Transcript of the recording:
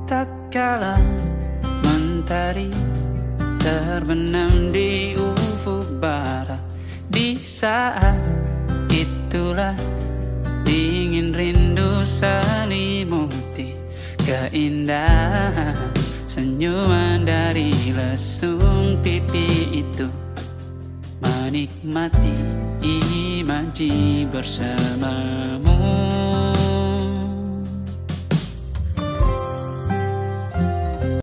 Tak kala mentari terbenam di ufuk barat, di saat itulah dingin rindu selimuti keindahan senyuman dari lesung pipi itu. Menikmati imaji bersamamu.